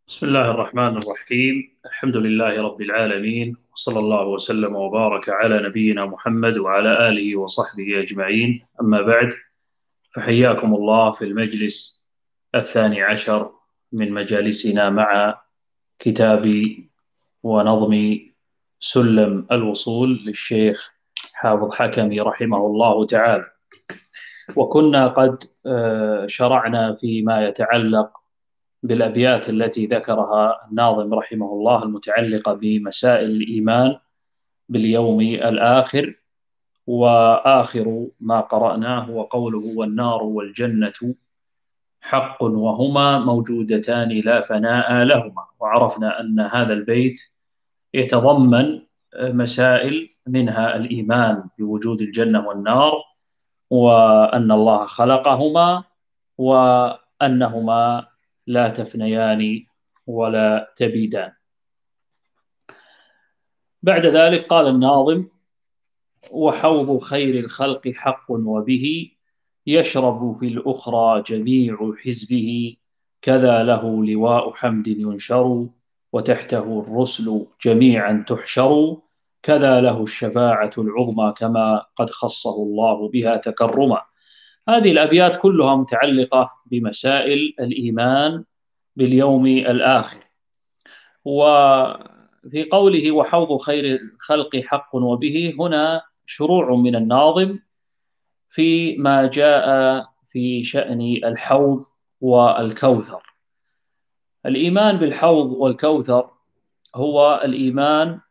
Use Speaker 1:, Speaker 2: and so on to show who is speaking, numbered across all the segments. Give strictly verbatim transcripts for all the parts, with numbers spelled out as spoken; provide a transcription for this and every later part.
Speaker 1: بسم الله الرحمن الرحيم. الحمد لله رب العالمين، وصلى الله وسلم وبارك على نبينا محمد وعلى آله وصحبه أجمعين. أما بعد، فحياكم الله في المجلس الثاني عشر من مجالسنا مع كتاب ونظم سلم الوصول للشيخ حافظ حكمي رحمه الله تعالى. وكنا قد آه، شرعنا فيما يتعلق بالأبيات التي ذكرها الناظم رحمه الله المتعلقة بمسائل الإيمان باليوم الآخر. وآخر ما قرأناه هو قوله: والنار والجنة حق وهما موجودتان لا فناء لهما. وعرفنا أن هذا البيت يتضمن مسائل، منها الإيمان بوجود الجنة والنار، وأن الله خلقهما، وأنهما لا تفنيان ولا تبيدان. بعد ذلك قال الناظم: وحوض خير الخلق حق وبه يشرب في الأخرى جميع حزبه، كذا له لواء حمد ينشر وتحته الرسل جميعا تحشر، كذا له الشفاعة العظمى كما قد خصه الله بها تكرما. هذه الأبيات كلها متعلقة بمسائل الإيمان باليوم الآخر. وفي قوله وحوض خير الخلق حق وبه، هنا شروع من الناظم فيما جاء في شأن الحوض والكوثر. الإيمان بالحوض والكوثر هو الإيمان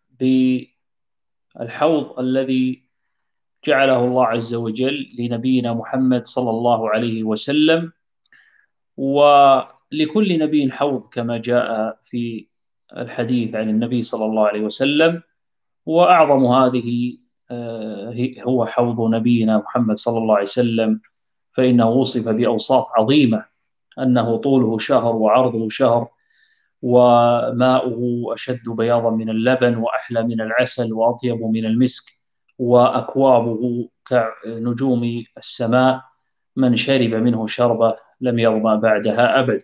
Speaker 1: بالحوض الذي جعله الله عز وجل لنبينا محمد صلى الله عليه وسلم، ولكل نبي حوض كما جاء في الحديث عن النبي صلى الله عليه وسلم. وأعظم هذه آه، هو حوض نبينا محمد صلى الله عليه وسلم، فإنه وصف بأوصاف عظيمة: أنه طوله شهر وعرضه شهر، وماؤه أشد بياضا من اللبن وأحلى من العسل وأطيب من المسك، وأكوابه كنجوم السماء، من شرب منه شربة لم يظمأ بعدها أبدا.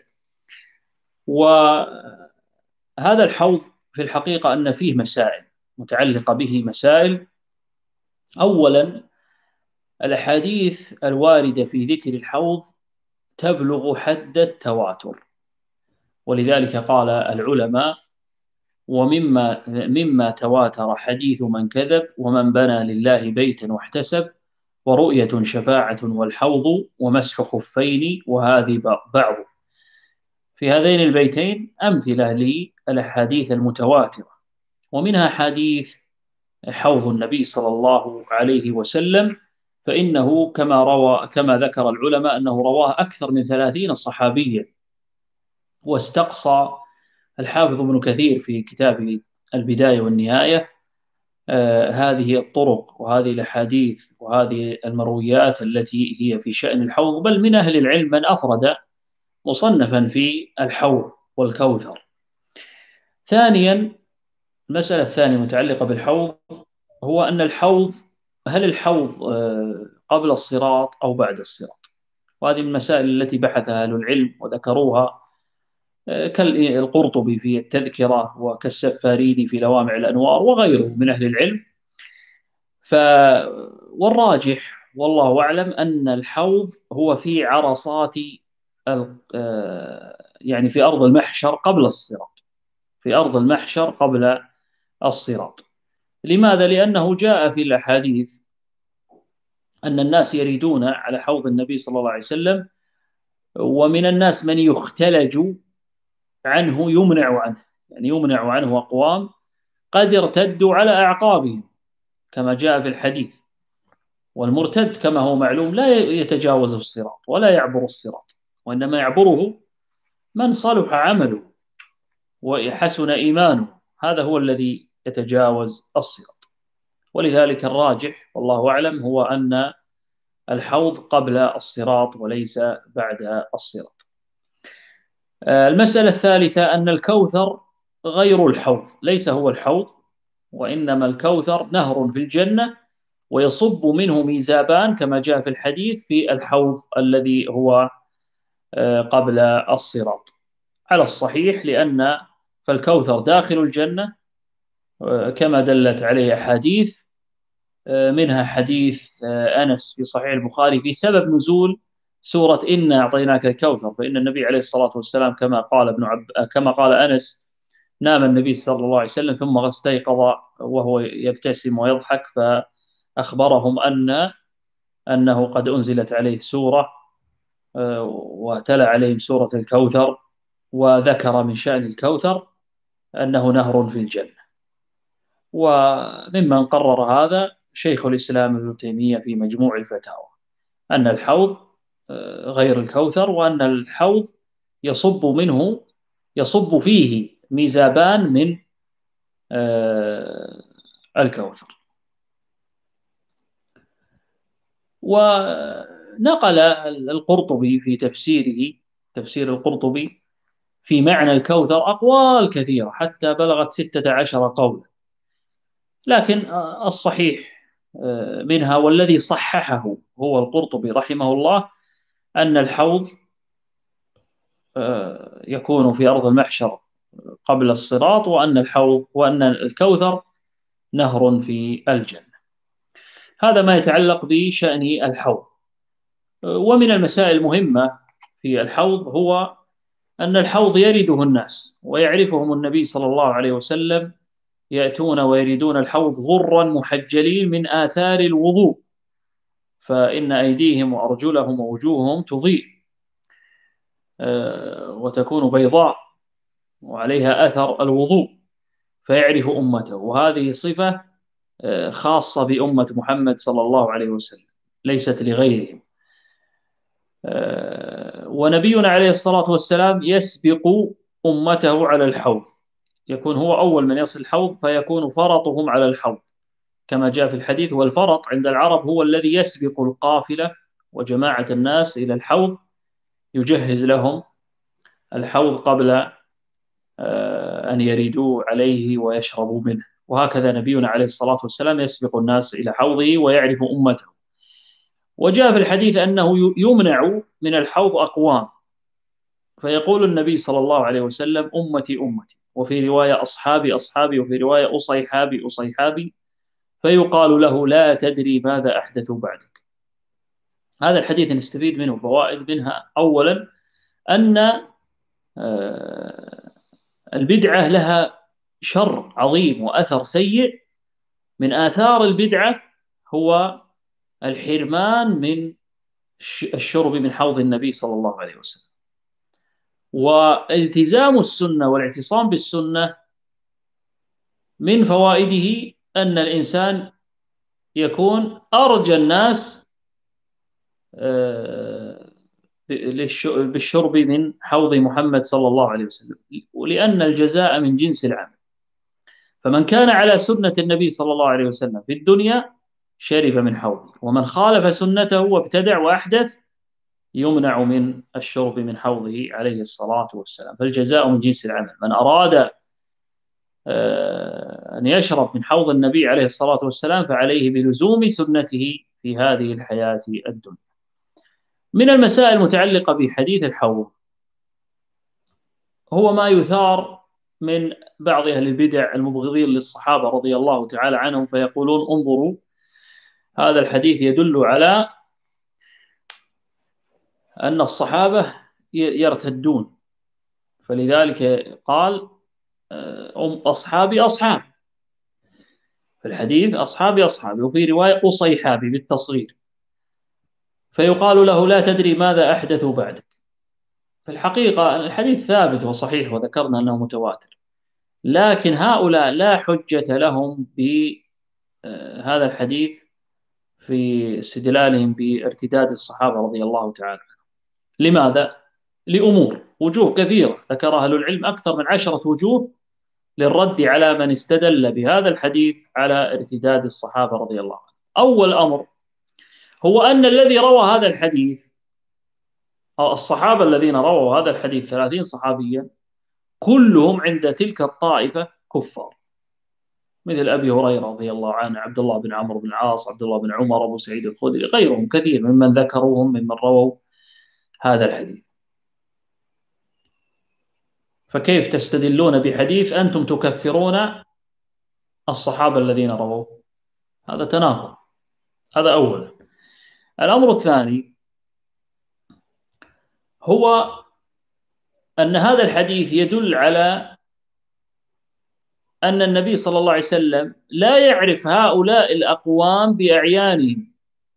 Speaker 1: وهذا الحوض في الحقيقة أن فيه مسائل متعلقة به. مسائل: أولا، الأحاديث الواردة في ذكر الحوض تبلغ حد التواتر، ولذلك قال العلماء: ومما مما تواتر حديث من كذب، ومن بنى لله بيتا واحتسب، ورؤية شفاعة والحوض، ومسح خفين وهذه بعض. في هذين البيتين أمثلة للأحاديث المتواترة، ومنها حديث حوض النبي صلى الله عليه وسلم، فإنه كما روى كما ذكر العلماء أنه رواه أكثر من ثلاثين صحابيا. واستقصى الحافظ ابن كثير في كتابه البداية والنهاية آه هذه الطرق وهذه الأحاديث وهذه المرويات التي هي في شأن الحوض، بل من أهل العلم من أفرد مصنفا في الحوض والكوثر. ثانيا، المسألة الثانية متعلقة بالحوض هو أن الحوض، هل الحوض آه قبل الصراط أو بعد الصراط؟ وهذه من المسائل التي بحثها أهل العلم وذكروها، كالقرطبي في التذكرة وكالسفاريني في لوامع الأنوار وغيره من أهل العلم. ف والراجح والله أعلم أن الحوض هو في عرصات يعني في أرض المحشر قبل الصراط، في أرض المحشر قبل الصراط. لماذا؟ لأنه جاء في الأحاديث أن الناس يريدون على حوض النبي صلى الله عليه وسلم، ومن الناس من يختلج عنه يمنع عنه، يعني يمنع عنه أقوام قد ارتدوا على أعقابهم كما جاء في الحديث. والمرتد كما هو معلوم لا يتجاوز الصراط ولا يعبر الصراط، وإنما يعبره من صلح عمله وحسن إيمانه، هذا هو الذي يتجاوز الصراط. ولذلك الراجح والله أعلم هو أن الحوض قبل الصراط وليس بعد الصراط. المسألة الثالثة أن الكوثر غير الحوض، ليس هو الحوض، وإنما الكوثر نهر في الجنة ويصب منه ميزابان كما جاء في الحديث في الحوض الذي هو قبل الصراط. على الصحيح، لأن فالكوثر داخل الجنة كما دلت عليه أحاديث، منها حديث أنس في صحيح البخاري في سبب نزول سورة إنا أعطيناك الكوثر. فإن النبي عليه الصلاة والسلام كما قال ابن عب كما قال أنس: نام النبي صلى الله عليه وسلم ثم استيقظ وهو يبتسم ويضحك، فأخبرهم أن أنه قد أنزلت عليه سورة وتلا عليهم سورة الكوثر، وذكر من شأن الكوثر أنه نهر في الجنة. وممن قرر هذا شيخ الإسلام ابن تيمية في مجموع الفتاوى، أن الحوض غير الكوثر، وأن الحوض يصب منه يصب فيه ميزابان من الكوثر. ونقل القرطبي في تفسيره تفسير القرطبي في معنى الكوثر أقوال كثيرة حتى بلغت ستة عشر قولا، لكن الصحيح منها والذي صححه هو القرطبي رحمه الله أن الحوض يكون في أرض المحشر قبل الصراط، وأن الحوض وأن الكوثر نهر في الجنة. هذا ما يتعلق بشأن الحوض. ومن المسائل المهمة في الحوض هو أن الحوض يرده الناس ويعرفهم النبي صلى الله عليه وسلم، يأتون ويريدون الحوض غرا محجلين من آثار الوضوء، فإن أيديهم وأرجلهم ووجوههم تضيء وتكون بيضاء وعليها أثر الوضوء، فيعرف أمته. وهذه صفة خاصة بأمة محمد صلى الله عليه وسلم ليست لغيرهم. ونبينا عليه الصلاة والسلام يسبق أمته على الحوض، يكون هو أول من يصل الحوض فيكون فرطهم على الحوض كما جاء في الحديث. والفرط عند العرب هو الذي يسبق القافلة وجماعة الناس إلى الحوض، يجهز لهم الحوض قبل أن يريدوا عليه ويشربوا منه. وهكذا نبينا عليه الصلاة والسلام يسبق الناس إلى حوضه ويعرف أمته. وجاء في الحديث أنه يمنع من الحوض أقوام، فيقول النبي صلى الله عليه وسلم: أمتي أمتي، وفي رواية أصحابي أصحابي، وفي رواية أصيحابي أصيحابي، فيقال له: لا تدري ماذا أحدثوا بعدك. هذا الحديث نستفيد منه فوائد، منها أولا أن البدعة لها شر عظيم وأثر سيء. من آثار البدعة هو الحرمان من الشرب من حوض النبي صلى الله عليه وسلم. والتزام السنة والاعتصام بالسنة من فوائده أن الإنسان يكون أرجى الناس بالشرب من حوض محمد صلى الله عليه وسلم، ولأن الجزاء من جنس العمل. فمن كان على سنة النبي صلى الله عليه وسلم في الدنيا شرب من حوضه، ومن خالف سنته وابتدع وأحدث يمنع من الشرب من حوضه عليه الصلاة والسلام. فالجزاء من جنس العمل. من أراد أن يشرب من حوض النبي عليه الصلاة والسلام فعليه بلزوم سنته في هذه الحياة الدنيا. من المسائل المتعلقة بحديث الحوض هو ما يثار من بعض أهل البدع المبغضين للصحابة رضي الله تعالى عنهم، فيقولون: انظروا، هذا الحديث يدل على أن الصحابة يرتدون، فلذلك قال: أم أصحابي أصحاب. في الحديث أصحابي أصحابي، وفي رواية أصيحابي بالتصغير، فيقال له: لا تدري ماذا أحدثوا بعدك. في الحقيقة الحديث ثابت وصحيح وذكرنا أنه متواتر، لكن هؤلاء لا حجة لهم بهذا الحديث في استدلالهم بارتداد الصحابة رضي الله تعالى عنهم. لماذا؟ لأمور وجوه كثيرة ذكرها أهل العلم، أكثر من عشرة وجوه للرد على من استدل بهذا الحديث على ارتداد الصحابة رضي الله عنهم. أول أمر هو أن الذي روى هذا الحديث أو الصحابة الذين رووا هذا الحديث ثلاثين صحابيا كلهم عند تلك الطائفة كفار، مثل أبي هريرة رضي الله عنه، عبد الله بن عمرو بن العاص، عبد الله بن عمر، أبو سعيد الخدري، غيرهم كثير ممن ذكروهم ممن رووا هذا الحديث. فكيف تستدلون بحديث أنتم تكفرون الصحابة الذين رووه؟ هذا تناقض. هذا أولا. الأمر الثاني هو أن هذا الحديث يدل على أن النبي صلى الله عليه وسلم لا يعرف هؤلاء الأقوام بأعيانهم،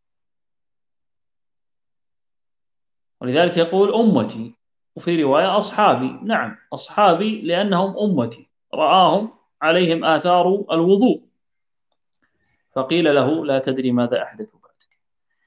Speaker 1: ولذلك يقول أمتي، وفي رواية أصحابي. نعم أصحابي لأنهم أمتي، رآهم عليهم آثار الوضوء، فقيل له لا تدري ماذا أحدث بعدك.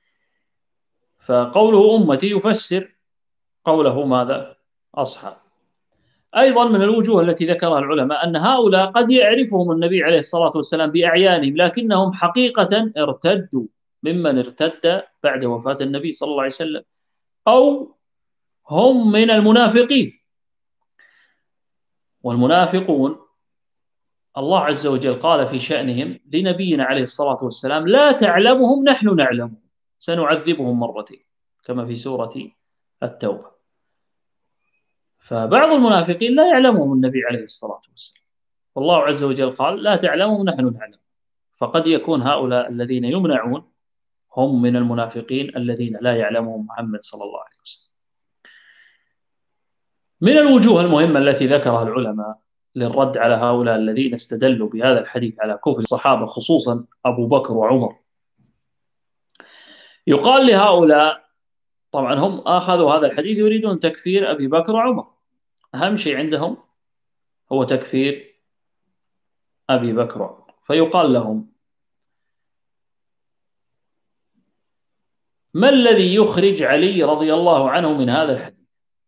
Speaker 1: فقوله أمتي يفسر قوله ماذا؟ أصحاب. أيضا من الوجوه التي ذكرها العلماء أن هؤلاء قد يعرفهم النبي عليه الصلاة والسلام بأعيانهم، لكنهم حقيقة ارتدوا ممن ارتد بعد وفاة النبي صلى الله عليه وسلم، أو هم من المنافقين. والمنافقون الله عز وجل قال في شأنهم لنبينا عليه الصلاة والسلام لا تعلمهم نحن نعلمهم سنعذبهم مرتين، كما في سورة التوبة. فبعض المنافقين لا يعلمهم النبي عليه الصلاة والسلام، والله عز وجل قال لا تعلمهم نحن نعلم. فقد يكون هؤلاء الذين يمنعون هم من المنافقين الذين لا يعلمهم محمد صلى الله عليه وسلم. من الوجوه المهمة التي ذكرها العلماء للرد على هؤلاء الذين استدلوا بهذا الحديث على كفر الصحابة، خصوصا أبو بكر وعمر، يقال لهؤلاء، طبعا هم أخذوا هذا الحديث يريدون تكفير أبي بكر وعمر، أهم شيء عندهم هو تكفير أبي بكر وعمر. فيقال لهم ما الذي يخرج علي رضي الله عنه من هذا الحديث؟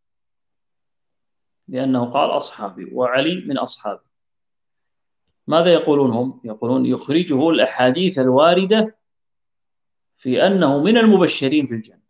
Speaker 1: لأنه قال أصحابي وعلي من أصحابي. ماذا يقولون هم؟ يقولون يخرجه الأحاديث الواردة في أنه من المبشرين في الجنة،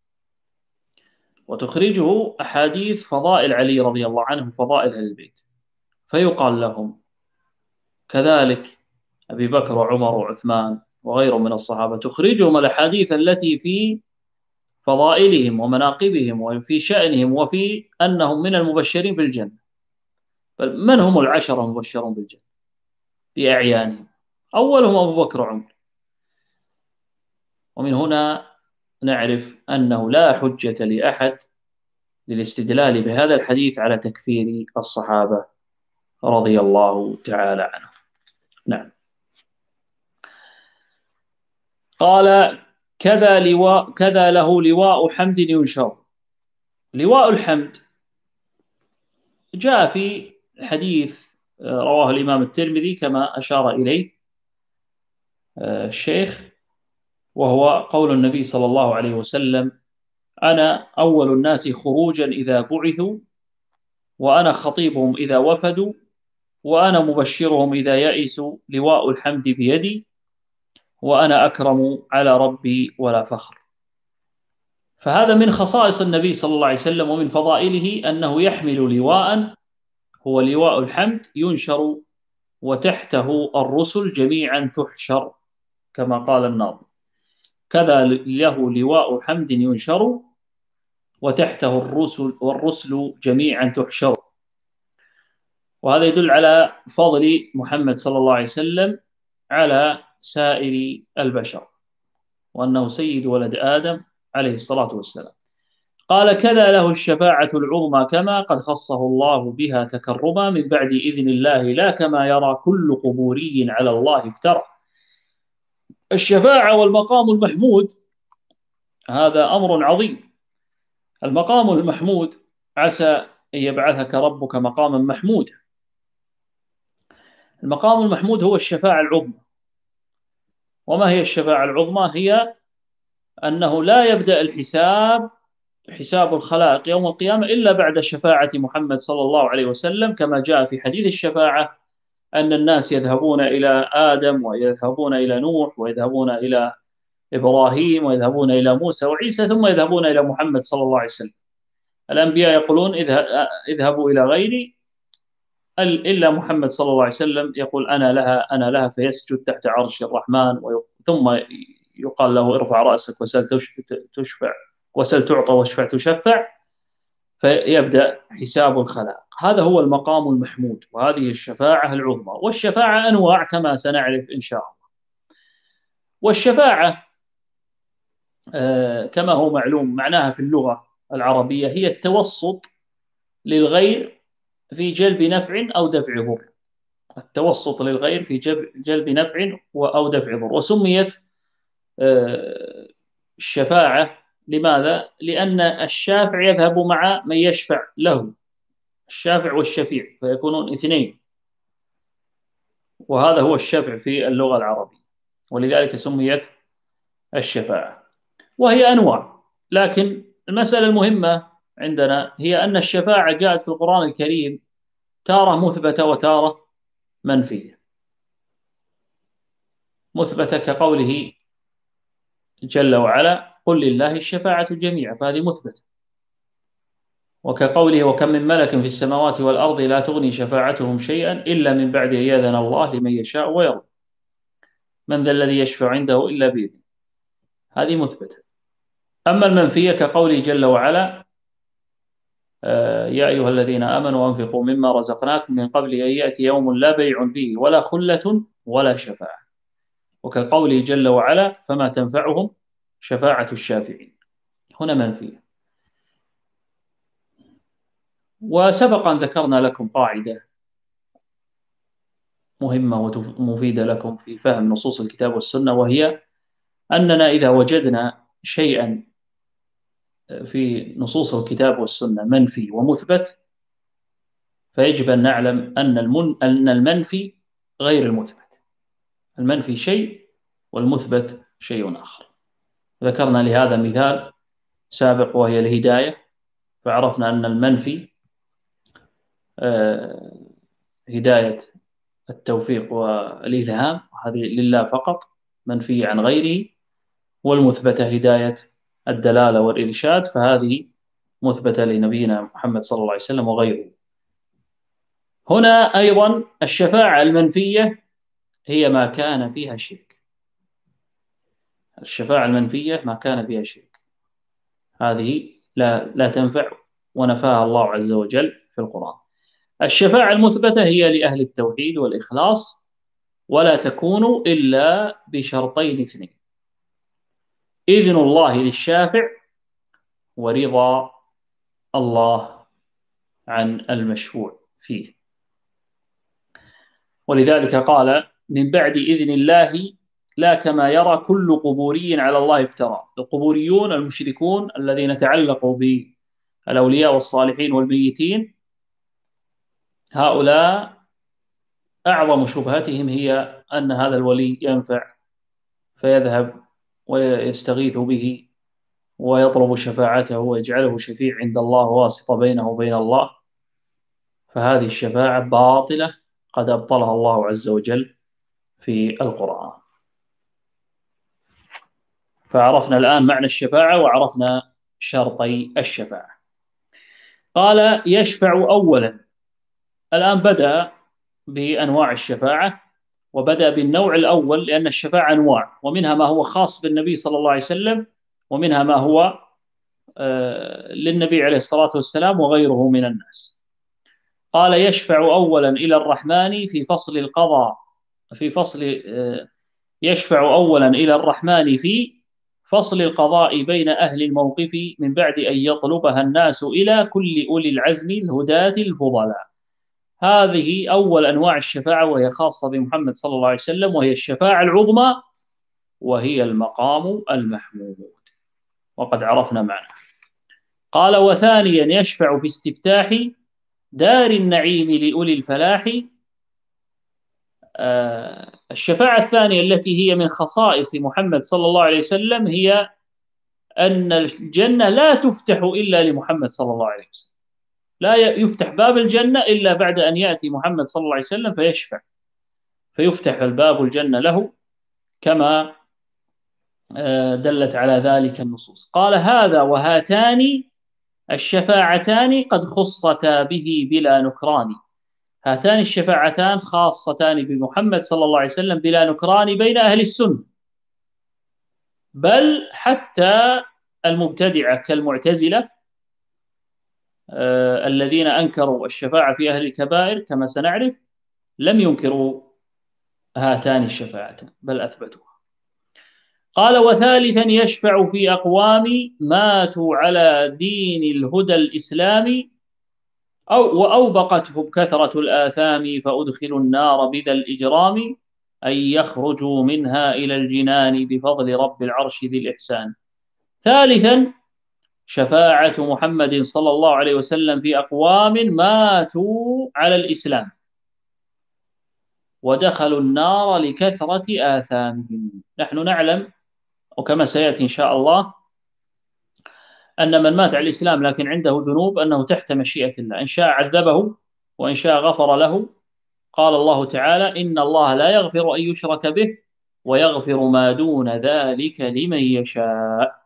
Speaker 1: وتخرجه أحاديث فضائل علي رضي الله عنه، فضائل أهل البيت. فيقال لهم كذلك أبي بكر وعمر وعثمان وغيرهم من الصحابة تخرجهم الأحاديث التي في فضائلهم ومناقبهم وفي شأنهم وفي أنهم من المبشرين بالجنة. بل من هم العشرة المبشرون بالجنة بأعيانهم؟ أولهم أبو بكر وعمر. ومن هنا نعرف أنه لا حجة لأحد للاستدلال بهذا الحديث على تكفير الصحابة رضي الله تعالى عنهم. نعم. قال كذا لواء كذا له لواء حمد ينشر. لواء الحمد جاء في حديث رواه الإمام الترمذي كما أشار إليه الشيخ، وهو قول النبي صلى الله عليه وسلم أنا أول الناس خروجا إذا بعثوا، وأنا خطيبهم إذا وفدوا، وأنا مبشرهم إذا يئسوا، لواء الحمد بيدي، وأنا أكرم على ربي ولا فخر. فهذا من خصائص النبي صلى الله عليه وسلم ومن فضائله أنه يحمل لواء هو لواء الحمد ينشر وتحته الرسل جميعا تحشر، كما قال الناظم كذا له لواء حمد ينشر وتحته الرسل والرسل جميعا تحشر. وهذا يدل على فضل محمد صلى الله عليه وسلم على سائر البشر، وأنه سيد ولد آدم عليه الصلاة والسلام. قال كذا له الشفاعة العظمى كما قد خصه الله بها تكرما من بعد إذن الله لا كما يرى كل قبوري على الله افترى. الشفاعة والمقام المحمود هذا أمر عظيم. المقام المحمود عسى أن يبعثك ربك مقاما محمودا. المقام المحمود هو الشفاعة العظمى. وما هي الشفاعة العظمى؟ هي أنه لا يبدأ الحساب حساب الخلائق يوم القيامة إلا بعد شفاعة محمد صلى الله عليه وسلم، كما جاء في حديث الشفاعة أن الناس يذهبون إلى آدم ويذهبون إلى نوح ويذهبون إلى إبراهيم ويذهبون إلى موسى وعيسى ثم يذهبون إلى محمد صلى الله عليه وسلم. الأنبياء يقولون اذهبوا إلى غيري إلا محمد صلى الله عليه وسلم يقول أنا لها أنا لها، فيسجد تحت عرش الرحمن، ثم يقال له ارفع رأسك وسل تشفع وسل تعطى واشفع تشفع، فيبدأ حساب الخلائق. هذا هو المقام المحمود، وهذه الشفاعة العظمى. والشفاعة أنواع كما سنعرف إن شاء الله. والشفاعة كما هو معلوم معناها في اللغة العربية هي التوسط للغير في جلب نفع أو دفع ضر. التوسط للغير في جلب نفع أو دفع ضر. وسميت الشفاعة لماذا؟ لأن الشافع يذهب مع من يشفع له، الشافع والشفيع، فيكونون اثنين، وهذا هو الشفع في اللغة العربية، ولذلك سميت الشفاعة. وهي أنواع، لكن المسألة المهمة عندنا هي أن الشفاعة جاءت في القرآن الكريم تارة مثبتة وتارة منفية. مثبتة كقوله جل وعلا قل لله الشفاعة جميعا، فهذه مثبتة. وكقوله وكم من ملك في السماوات والأرض لا تغني شفاعتهم شيئا إلا من بعد أن يأذن الله لمن يشاء ويرضى من ذا الذي يشفع عنده إلا بإذنه، هذه مثبتة. أما المنفية كقوله جل وعلا يا أيها الذين آمنوا أنفقوا مما رزقناكم من قبل أن يأتي يوم لا بيع فيه ولا خلة ولا شفاعة. وكقوله جل وعلا فما تنفعهم شفاعة الشافعين، هنا منفية. وسبق أن ذكرنا لكم قاعدة مهمة ومفيدة لكم في فهم نصوص الكتاب والسنة، وهي أننا إذا وجدنا شيئا في نصوص الكتاب والسنة منفي ومثبت، فيجب أن نعلم أن المن... أن المنفي غير المثبت. المنفي شيء والمثبت شيء آخر. ذكرنا لهذا مثال سابق وهي الهداية، فعرفنا أن المنفي آه هداية التوفيق والإلهام، هذه لله فقط منفية عن غيره. والمثبتة هداية الدلالة والإرشاد، فهذه مثبتة لنبينا محمد صلى الله عليه وسلم وغيره. هنا أيضا الشفاعة المنفية هي ما كان فيها شرك. الشفاعة المنفية ما كان فيها شرك، هذه لا, لا تنفع، ونفاها الله عز وجل في القرآن. الشفاعة المثبتة هي لأهل التوحيد والإخلاص، ولا تكون إلا بشرطين اثنين: إذن الله للشافع ورضا الله عن المشفوع فيه. ولذلك قال من بعد إذن الله لا كما يرى كل قبوري على الله افترى. القبوريون المشركون الذين تعلقوا بالأولياء والصالحين والميتين، هؤلاء أعظم شبهتهم هي أن هذا الولي ينفع، فيذهب ويستغيث به ويطلب شفاعته ويجعله شفيع عند الله واسطة بينه وبين الله، فهذه الشفاعة باطلة قد أبطلها الله عز وجل في القرآن. فعرفنا الآن معنى الشفاعة وعرفنا شرطي الشفاعة. قال يشفع أولا. الآن بدأ بأنواع الشفاعة، وبدأ بالنوع الأول، لأن الشفاعة أنواع، ومنها ما هو خاص بالنبي صلى الله عليه وسلم، ومنها ما هو للنبي عليه الصلاة والسلام وغيره من الناس. قال يشفع أولا إلى الرحمن في فصل القضاء في فصل يشفع أولا إلى الرحمن في فصل القضاء بين أهل الموقف من بعد أن يطلبها الناس إلى كل أولي العزم الهداة الفضلاء. هذه أول أنواع الشفاعة، وهي خاصة بمحمد صلى الله عليه وسلم، وهي الشفاعة العظمى، وهي المقام المحمود، وقد عرفنا معناه. قال وثانيا يشفع في استفتاح دار النعيم لأولي الفلاح. آه الشفاعة الثانية التي هي من خصائص محمد صلى الله عليه وسلم هي أن الجنة لا تفتح إلا لمحمد صلى الله عليه وسلم. لا يفتح باب الجنة إلا بعد أن يأتي محمد صلى الله عليه وسلم فيشفع، فيفتح الباب الجنة له، كما دلت على ذلك النصوص. قال هذا وهاتان الشفاعتان قد خصتا به بلا نكران. هاتان الشفاعتان خاصتان بمحمد صلى الله عليه وسلم بلا نكران بين أهل السنة، بل حتى المبتدعة كالمعتزلة آه الذين أنكروا الشفاعة في أهل الكبائر كما سنعرف لم ينكروا هاتان الشفاعتان بل أثبتوها. قال: وثالثا يشفع في أقوام ماتوا على دين الهدى الإسلامي أو وأوبقتهم كثرة الآثام فأدخلوا النار بذا الإجرام أن يخرجوا منها إلى الجنان بفضل رب العرش ذي الإحسان. ثالثا شفاعة محمد صلى الله عليه وسلم في أقوام ماتوا على الإسلام ودخلوا النار لكثرة آثامهم. نحن نعلم وكما سيأتي إن شاء الله أن من مات على الإسلام لكن عنده ذنوب أنه تحت مشيئة الله، إن شاء عذبه وإن شاء غفر له. قال الله تعالى: إن الله لا يغفر أن يشرك به ويغفر ما دون ذلك لمن يشاء.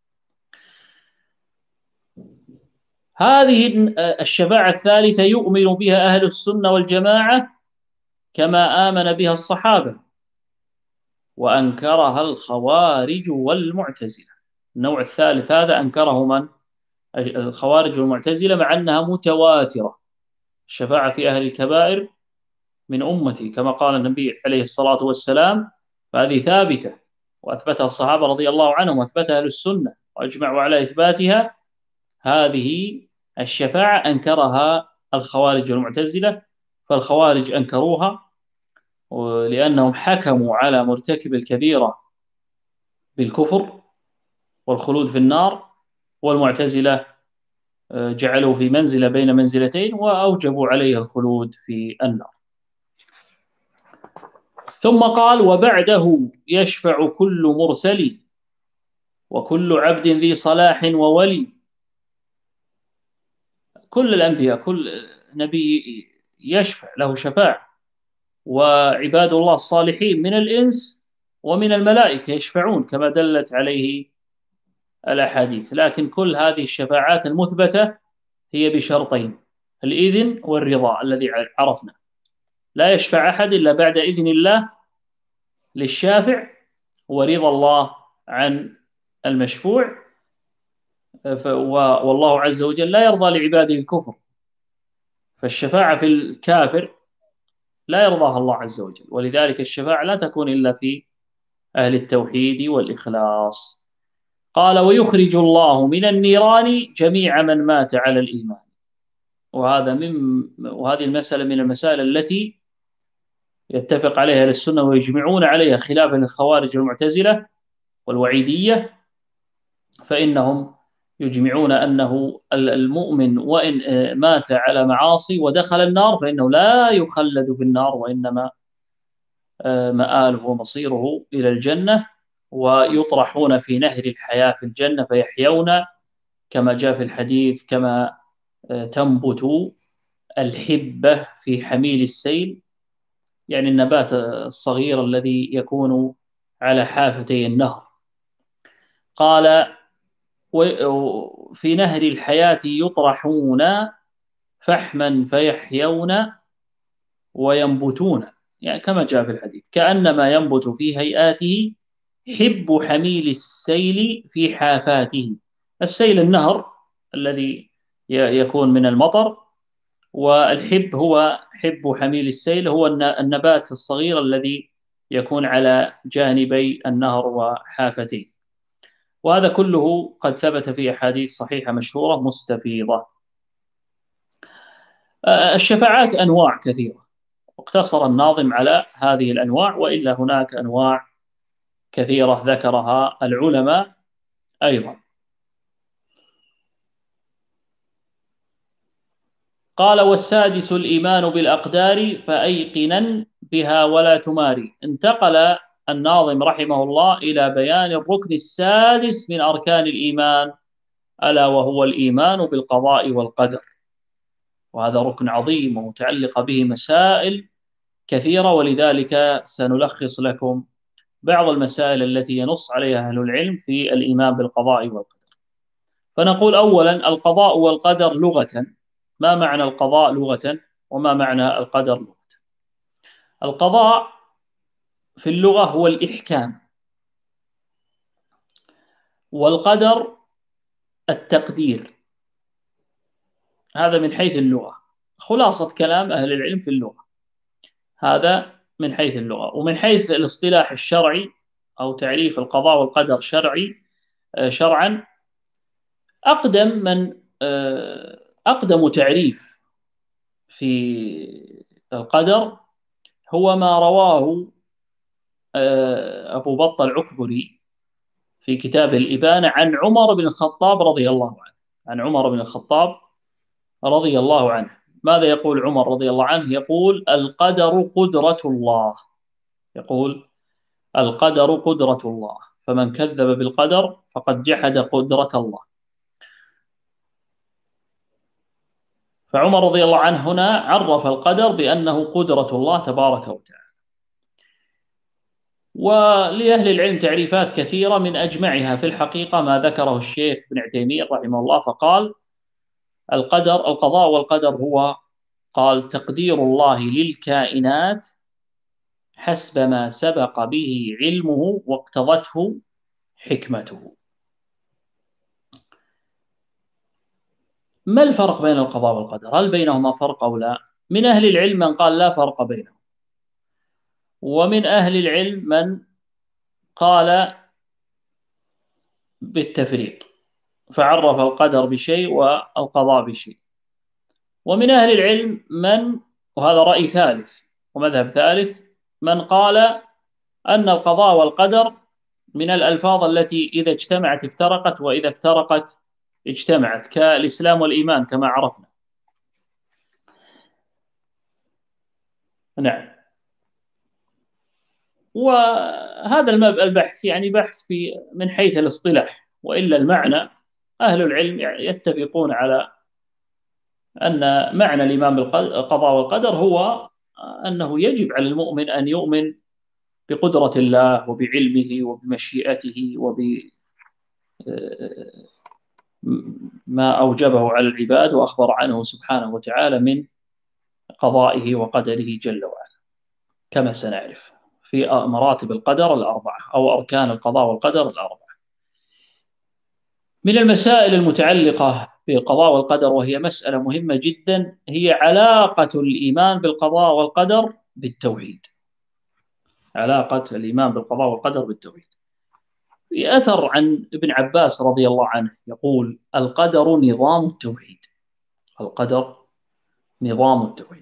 Speaker 1: هذه الشفاعة الثالثة يؤمن بها أهل السنة والجماعة كما آمن بها الصحابة، وأنكرها الخوارج والمعتزلة. النوع الثالث هذا أنكره من؟ الخوارج والمعتزلة، مع أنها متواترة. الشفاعة في أهل الكبائر من أمتي كما قال النبي عليه الصلاة والسلام، فهذه ثابتة وأثبتها الصحابة رضي الله عنهم وأثبتها أهل السنة وأجمعوا على إثباتها. هذه الشفاعة أنكرها الخوارج والمعتزلة، فالخوارج أنكروها لأنهم حكموا على مرتكب الكبيرة بالكفر والخلود في النار، والمعتزلة جعلوا في منزلة بين منزلتين وأوجبوا عليه الخلود في النار. ثم قال: وبعده يشفع كل مرسل وكل عبد ذي صلاح وولي. كل الأنبياء كل نبي يشفع له شفاعة، وعباد الله الصالحين من الإنس ومن الملائكة يشفعون كما دلت عليه الأحاديث. لكن كل هذه الشفاعات المثبتة هي بشرطين: الإذن والرضا الذي عرفنا. لا يشفع أحد إلا بعد إذن الله للشافع ورضا الله عن المشفوع، والله عز وجل لا يرضى لعباده الكفر، فالشفاعة في الكافر لا يرضاها الله عز وجل، ولذلك الشفاعة لا تكون إلا في أهل التوحيد والإخلاص. قال: ويخرج الله من النيران جميع من مات على الإيمان. وهذا من وهذه المسألة من المسائل التي يتفق عليها أهل السنة ويجمعون عليها خلافا للخوارج والمعتزلة والوعيدية، فإنهم يجمعون أنه المؤمن وإن مات على معاصي ودخل النار فإنه لا يخلد في النار، وإنما مآله ومصيره إلى الجنة، ويطرحون في نهر الحياة في الجنة فيحيون كما جاء في الحديث كما تنبت الحبة في حميل السيل، يعني النبات الصغير الذي يكون على حافتي النهر. قال: في نهر الحياة يطرحون فحما فيحيون وينبتون، يعني كما جاء في الحديث كأنما ينبت في هيئاته حب حميل السيل في حافاته. السيل النهر الذي يكون من المطر، والحب هو حب حميل السيل، هو النبات الصغير الذي يكون على جانبي النهر وحافتيه. وهذا كله قد ثبت في أحاديث صحيحة مشهورة مستفيضة. الشفاعات أنواع كثيرة، واقتصر الناظم على هذه الأنواع، وإلا هناك أنواع كثيرة ذكرها العلماء أيضا. قال: والسادس الإيمان بالأقدار فأيقنا بها ولا تماري. انتقل الناظم رحمه الله إلى بيان الركن السادس من أركان الإيمان، ألا وهو الإيمان بالقضاء والقدر. وهذا ركن عظيم ومتعلق به مسائل كثيرة، ولذلك سنلخص لكم بعض المسائل التي ينص عليها أهل العلم في الإيمان بالقضاء والقدر. فنقول أولا: القضاء والقدر لغة. ما معنى القضاء لغة؟ وما معنى القدر لغة؟ القضاء في اللغة هو الإحكام، والقدر التقدير. هذا من حيث اللغة، خلاصة كلام أهل العلم في اللغة. هذا من حيث اللغة. ومن حيث الاصطلاح الشرعي أو تعريف القضاء والقدر شرعي آه، شرعا، أقدم من آه، أقدم تعريف في القدر هو ما رواه آه، أبو بطة العكبري في كتاب الإبانة عن عمر بن الخطاب رضي الله عنه. عن عمر بن الخطاب رضي الله عنه، ماذا يقول عمر رضي الله عنه؟ يقول: القدر قدرة الله. يقول: القدر قدرة الله، فمن كذب بالقدر فقد جحد قدرة الله. فعمر رضي الله عنه هنا عرف القدر بأنه قدرة الله تبارك وتعالى. ولأهل العلم تعريفات كثيرة، من أجمعها في الحقيقة ما ذكره الشيخ ابن عثيمين رحمه الله، فقال: القدر القضاء والقدر هو، قال، تقدير الله للكائنات حسب ما سبق به علمه واقتضته حكمته. ما الفرق بين القضاء والقدر؟ هل بينهما فرق أو لا؟ من أهل العلم من قال لا فرق بينهما، ومن أهل العلم من قال بالتفريق، فعرف القدر بشيء والقضاء بشيء. ومن أهل العلم من، وهذا رأي ثالث ومذهب ثالث، من قال أن القضاء والقدر من الألفاظ التي إذا اجتمعت افترقت، وإذا افترقت اجتمعت، كالإسلام والإيمان كما عرفنا. نعم. وهذا البحث يعني بحث في من حيث الاصطلاح، وإلا المعنى أهل العلم يتفقون على أن معنى الإيمان بالقضاء والقدر هو أنه يجب على المؤمن أن يؤمن بقدرة الله وبعلمه وبمشيئته وبما أوجبه على العباد وأخبر عنه سبحانه وتعالى من قضائه وقدره جل وعلا، كما سنعرف في مراتب القدر الأربعة أو أركان القضاء والقدر الأربعة. من المسائل المتعلقة بالقضاء والقدر، وهي مسألة مهمة جدا، هي علاقة الإيمان بالقضاء والقدر بالتوحيد. علاقة الإيمان بالقضاء والقدر بالتوحيد. في أثر عن ابن عباس رضي الله عنه يقول: القدر نظام التوحيد. القدر نظام التوحيد.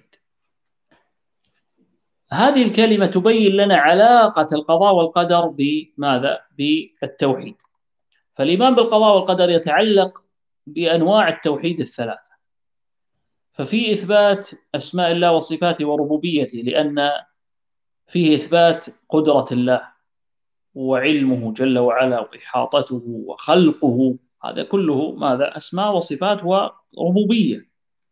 Speaker 1: هذه الكلمة تبين لنا علاقة القضاء والقدر بماذا؟ بالتوحيد. فالإيمان بالقضاء والقدر يتعلق بأنواع التوحيد الثلاثة، ففي إثبات أسماء الله وصفاته وربوبيته، لأن فيه إثبات قدرة الله وعلمه جل وعلا وإحاطته وخلقه، هذا كله ماذا؟ أسماء وصفات وربوبية.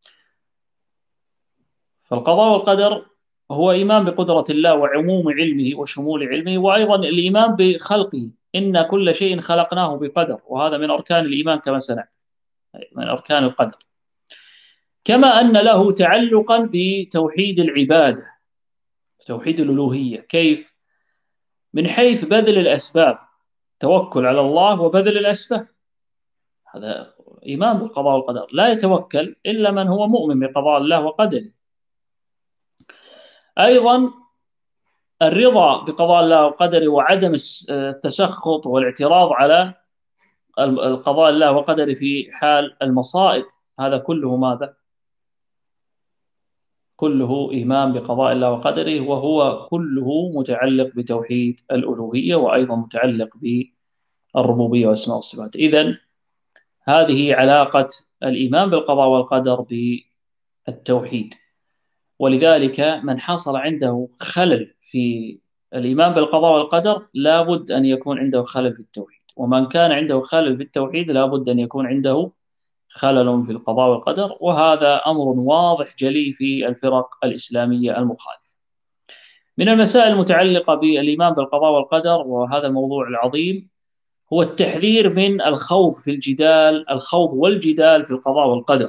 Speaker 1: فالقضاء والقدر هو إيمان بقدرة الله وعموم علمه وشمول علمه، وأيضا الإيمان بخلقه، إن كل شيء خلقناه بقدر، وهذا من أركان الإيمان كما سنعرف، من أركان القدر. كما أن له تعلقا بتوحيد العبادة، توحيد الألوهية. كيف؟ من حيث بذل الأسباب، توكل على الله وبذل الأسباب، هذا إيمان بالقضاء والقدر. لا يتوكل إلا من هو مؤمن بقضاء الله وقدره. أيضا الرضا بقضاء الله وقدره وعدم التسخط والاعتراض على القضاء الله وقدره في حال المصائب، هذا كله ماذا؟ كله إيمان بقضاء الله وقدره، وهو كله متعلق بتوحيد الألوهية، وأيضا متعلق بالربوبية وأسماء والصفات. إذن هذه علاقة الإيمان بالقضاء والقدر بالتوحيد. ولذلك من حصل عنده خلل في الإيمان بالقضاء والقدر لابد أن يكون عنده خلل في التوحيد، ومن كان عنده خلل في التوحيد لابد أن يكون عنده خلل في القضاء والقدر، وهذا أمر واضح جلي في الفرق الإسلامية المخالفة. من المسائل المتعلقة بالإيمان بالقضاء والقدر، وهذا الموضوع العظيم، هو التحذير من الخوض في الجدال، الخوض والجدال في القضاء والقدر.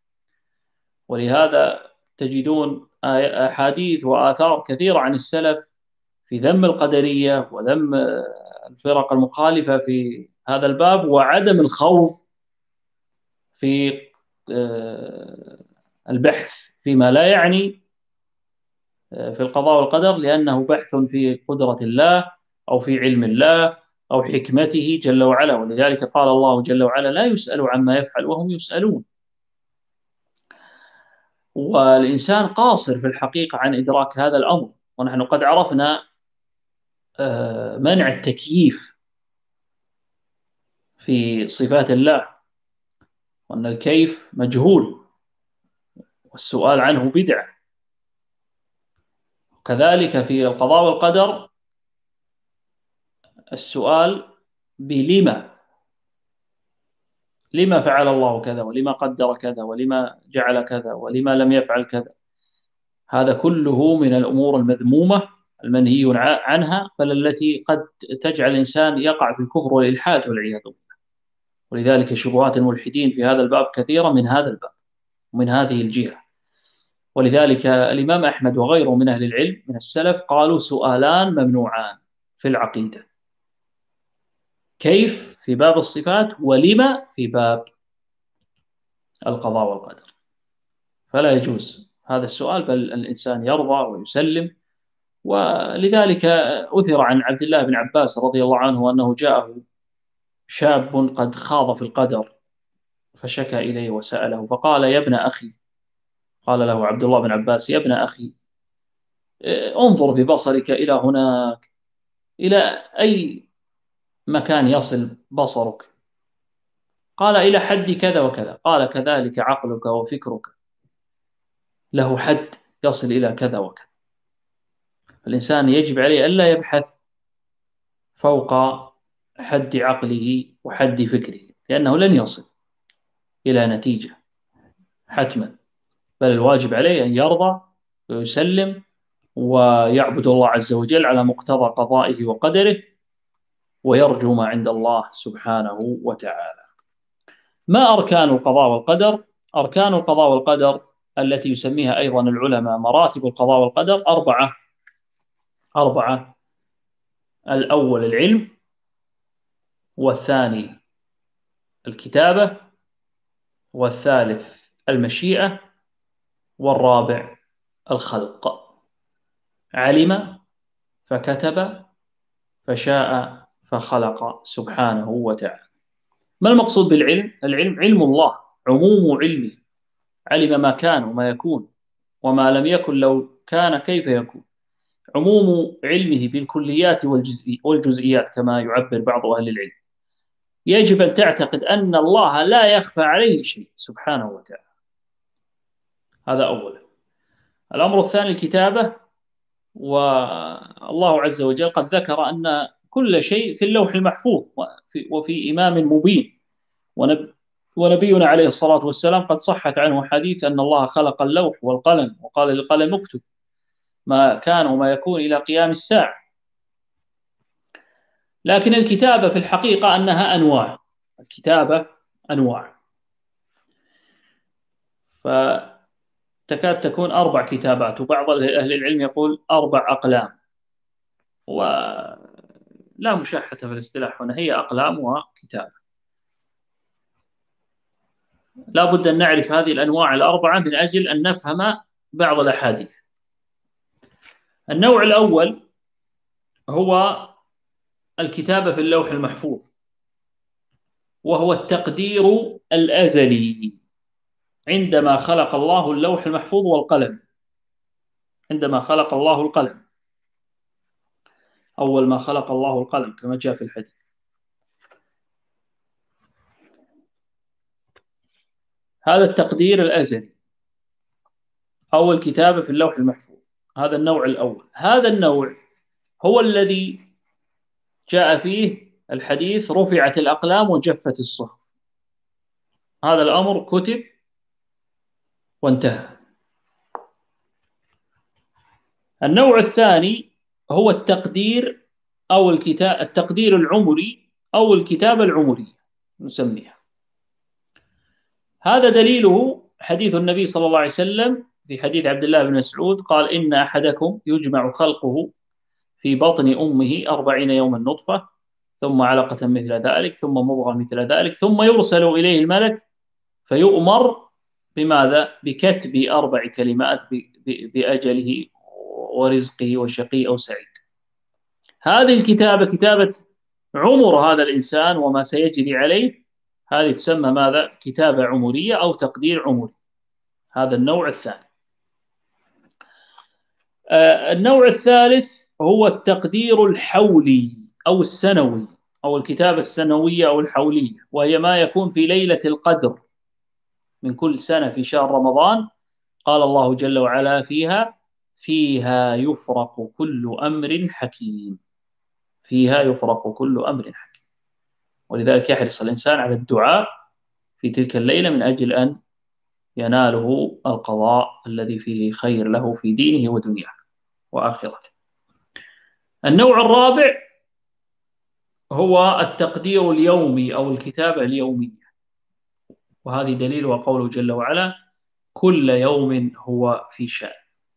Speaker 1: ولهذا تجدون أحاديث وآثار كثيرة عن السلف في ذم القدرية وذم الفرق المخالفة في هذا الباب، وعدم الخوض في آه، البحث فيما لا يعني آه، في القضاء والقدر، لأنه بحث في قدرة الله أو في علم الله أو حكمته جل وعلا. ولذلك قال الله جل وعلا: لا يسأل عما يفعل وهم يسألون. والإنسان قاصر في الحقيقة عن إدراك هذا الأمر. ونحن قد عرفنا آه، منع التكييف في صفات الله، وأن الكيف مجهول والسؤال عنه بدعة. كذلك في القضاء والقدر السؤال بلما، لما فعل الله كذا، ولما قدر كذا، ولما جعل كذا، ولما لم يفعل كذا. هذا كله من الأمور المذمومة المنهي عنها، بل التي قد تجعل الإنسان يقع في الكفر والإلحاد والعياذ بالله. ولذلك شبهات الملحدين في هذا الباب كثيرة من هذا الباب ومن هذه الجهة. ولذلك الإمام أحمد وغيره من أهل العلم من السلف قالوا سؤالان ممنوعان في العقيدة: كيف في باب الصفات، ولما في باب القضاء والقدر. فلا يجوز هذا السؤال، بل الإنسان يرضى ويسلم. ولذلك أثر عن عبد الله بن عباس رضي الله عنه أنه جاءه شاب قد خاض في القدر فشكى إليه وسأله فقال: يا ابن أخي، قال له عبد الله بن عباس: يا ابن أخي، انظر ببصرك إلى هناك، إلى أي مكان يصل بصرك؟ قال: إلى حد كذا وكذا. قال: كذلك عقلك وفكرك له حد يصل إلى كذا وكذا. الإنسان يجب عليه ألا يبحث فوق حد عقله وحد فكره، لأنه لن يصل إلى نتيجة حتما. بل الواجب عليه أن يرضى ويسلم ويعبد الله عز وجل على مقتضى قضائه وقدره، ويرجو ما عند الله سبحانه وتعالى. ما أركان القضاء والقدر؟ أركان القضاء والقدر التي يسميها أيضا العلماء مراتب القضاء والقدر أربعة أربعة. الأول العلم، والثاني الكتابة، والثالث المشيئة، والرابع الخلق. علم فكتب فشاء فخلق سبحانه وتعالى. ما المقصود بالعلم؟ العلم علم الله، عموم علمه، علم ما كان وما يكون وما لم يكن لو كان كيف يكون. عموم علمه بالكليات والجزئيات كما يعبر بعض أهل العلم. يجب أن تعتقد أن الله لا يخفى عليه شيء سبحانه وتعالى. هذا أولا. الأمر الثاني الكتابة، والله عز وجل قد ذكر أن كل شيء في اللوح المحفوظ وفي, وفي إمام مبين. ونب ونبينا عليه الصلاة والسلام قد صحت عنه حديث أن الله خلق اللوح والقلم وقال للقلم اكتب ما كان وما يكون إلى قيام الساعة. لكن الكتابة في الحقيقة أنها أنواع. الكتابة أنواع، فتكاد تكون أربع كتابات، وبعض أهل العلم يقول أربع أقلام، ولا مشاحة في الاصطلاح هنا، هي أقلام وكتابة. لا بد أن نعرف هذه الأنواع الأربعة من أجل أن نفهم بعض الأحاديث. النوع الأول هو الكتابة في اللوح المحفوظ، وهو التقدير الأزلي. عندما خلق الله اللوح المحفوظ والقلم، عندما خلق الله القلم، أول ما خلق الله القلم كما جاء في الحديث. هذا التقدير الأزلي أو الكتابة في اللوح المحفوظ، هذا النوع الأول. هذا النوع هو الذي جاء فيه الحديث: رفعت الأقلام وجفت الصحف. هذا الأمر كتب وانتهى. النوع الثاني هو التقدير أو الكتاب التقدير العمري أو الكتابة العمرية نسميها. هذا دليله حديث النبي صلى الله عليه وسلم في حديث عبد الله بن مسعود قال: إن أحدكم يجمع خلقه في بطن أمه أربعين يوما نطفة، ثم علقة مثل ذلك، ثم مضغة مثل ذلك، ثم يرسل إليه الملك فيؤمر بماذا؟ بكتب أربع كلمات ب- ب- بأجله ورزقه وشقي أو سعيد. هذه الكتابة كتابة عمر هذا الإنسان وما سيجري عليه، هذه تسمى ماذا؟ كتابة عمرية أو تقدير عمري. هذا النوع الثاني. آه، النوع الثالث هو التقدير الحولي أو السنوي، أو الكتابة السنوية أو الحولية، وهي ما يكون في ليلة القدر من كل سنة في شهر رمضان. قال الله جل وعلا فيها: فيها يفرق كل أمر حكيم. فيها يفرق كل أمر حكيم. ولذلك يحرص الإنسان على الدعاء في تلك الليلة من أجل أن يناله القضاء الذي فيه خير له في دينه ودنياه وآخرته. النوع الرابع هو التقدير اليومي أو الكتابة اليومية، وهذه دليلها قوله جل وعلا: كل يوم هو في شأن.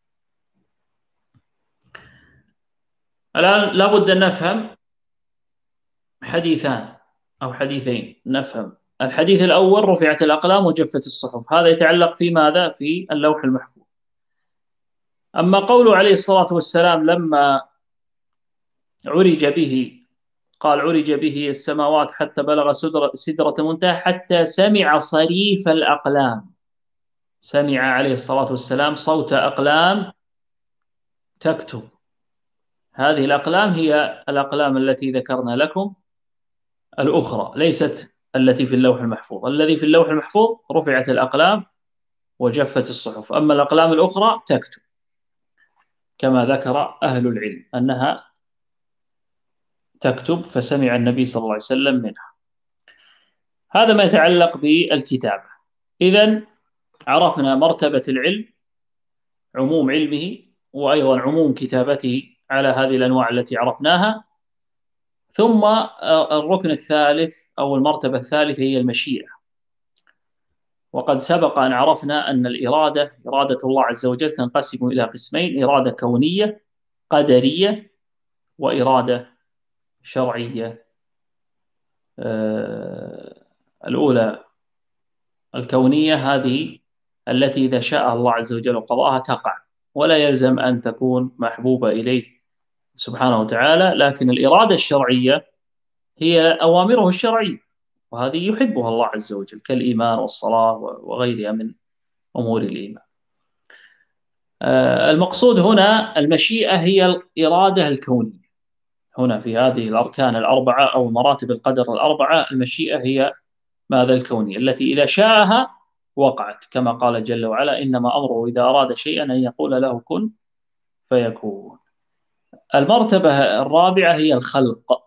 Speaker 1: الآن لابد أن نفهم حديثان أو حديثين. نفهم الحديث الأول: رفعت الأقلام وجفت الصحف، هذا يتعلق في ماذا؟ في اللوح المحفوظ. أما قوله عليه الصلاة والسلام لما عرج به، قال: عرج به السماوات حتى بلغ سدرة سدرة منتهى حتى سمع صريف الأقلام. سمع عليه الصلاة والسلام صوت أقلام تكتب. هذه الأقلام هي الأقلام التي ذكرنا لكم، الأخرى ليست التي في اللوح المحفوظ. الذي في اللوح المحفوظ رفعت الأقلام وجفت الصحف، أما الأقلام الأخرى تكتب، كما ذكر أهل العلم أنها تكتب، فسمع النبي صلى الله عليه وسلم منها. هذا ما يتعلق بالكتابة. إذن عرفنا مرتبة العلم، عموم علمه، وأيضا عموم كتابته على هذه الأنواع التي عرفناها. ثم الركن الثالث أو المرتبة الثالثة هي المشيئة. وقد سبق أن عرفنا أن الإرادة، إرادة الله عز وجل، تنقسم إلى قسمين: إرادة كونية قدرية، وإرادة شرعية. آه، الأولى الكونية، هذه التي إذا شاء الله عز وجل وقضاها تقع، ولا يلزم أن تكون محبوبة إليه سبحانه وتعالى. لكن الإرادة الشرعية هي أوامره الشرعية، وهذه يحبها الله عز وجل، كالإيمان والصلاة وغيرها من أمور الإيمان. آه، المقصود هنا المشيئة هي الإرادة الكونية. هنا في هذه الأركان الأربعة أو مراتب القدر الأربعة، المشيئة هي ماذا؟ الكونية، التي إذا شاءها وقعت، كما قال جل وعلا: إنما أمره إذا أراد شيئا أن يقول له كن فيكون. المرتبة الرابعة هي الخلق: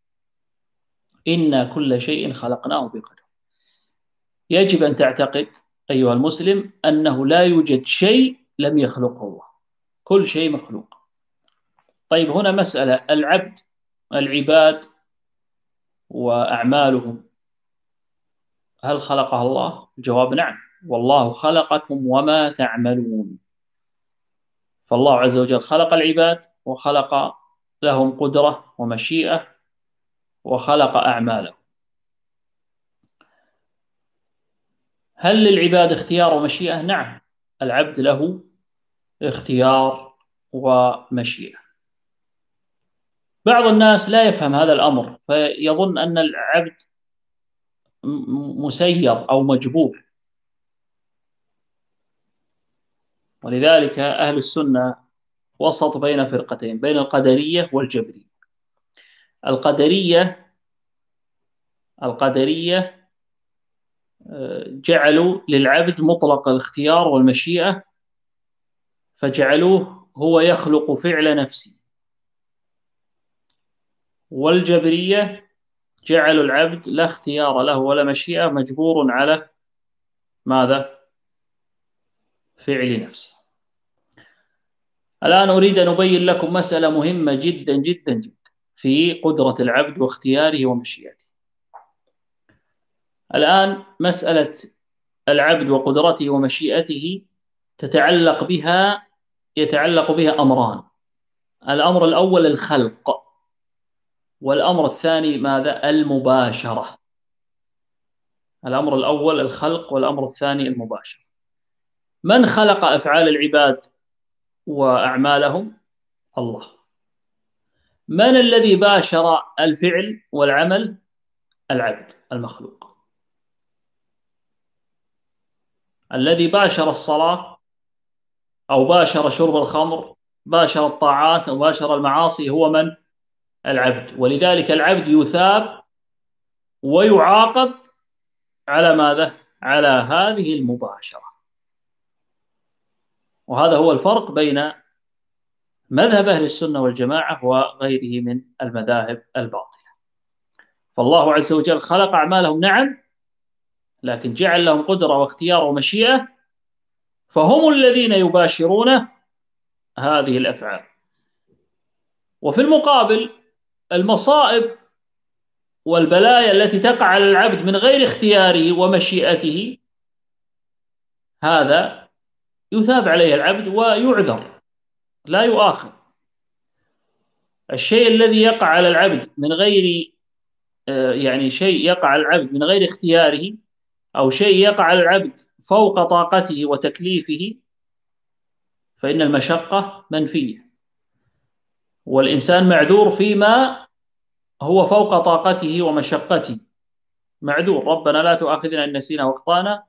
Speaker 1: إنا كل شيء خلقناه بقدر. يجب أن تعتقد أيها المسلم أنه لا يوجد شيء لم يخلقه الله، كل شيء مخلوق. طيب، هنا مسألة: العبد، العباد وأعمالهم، هل خلقها الله؟ الجواب نعم: والله خلقكم وما تعملون. فالله عز وجل خلق العباد، وخلق لهم قدرة ومشيئة، وخلق أعمالهم. هل للعباد اختيار ومشيئة؟ نعم، العبد له اختيار ومشيئة. بعض الناس لا يفهم هذا الأمر فيظن أن العبد مسير أو مجبور، ولذلك أهل السنة وسط بين فرقتين، بين القدرية والجبرية. القدرية القدرية آه، جعلوا للعبد مطلق الاختيار والمشيئة، فجعلوه هو يخلق فعل نفسه. والجبرية جعلوا العبد لا اختيار له ولا مشيئة، مجبور على ماذا؟ فعل نفسه. الآن أريد أن أبين لكم مسألة مهمة جدا جدا جدا في قدرة العبد واختياره ومشيئته. الآن مسألة العبد وقدرته ومشيئته تتعلق بها يتعلق بها أمران: الأمر الأول الخلق، والأمر الثاني ماذا؟ المباشرة. الأمر الأول الخلق، والأمر الثاني المباشرة. من خلق أفعال العباد وأعمالهم؟ الله. من الذي باشر الفعل والعمل؟ العبد المخلوق. الذي باشر الصلاة أو باشر شرب الخمر، باشر الطاعات أو باشر المعاصي، هو من؟ العبد. ولذلك العبد يثاب ويعاقب على ماذا؟ على هذه المباشرة. وهذا هو الفرق بين مذهب أهل السنة والجماعة وغيره من المذاهب الباطلة. فالله عز وجل خلق أعمالهم نعم، لكن جعل لهم قدرة واختيار ومشيئة، فهم الذين يباشرون هذه الأفعال. وفي المقابل المصائب والبلايا التي تقع على العبد من غير اختياره ومشيئته، هذا يثاب عليه العبد ويعذر، لا يؤاخذ. الشيء الذي يقع على العبد من غير آه، يعني شيء يقع على العبد من غير اختياره، أو شيء يقع على العبد فوق طاقته وتكليفه، فإن المشقة منفية، والإنسان معذور فيما هو فوق طاقته ومشقته، معذور. ربنا لا تؤاخذنا إن نسينا واخطأنا،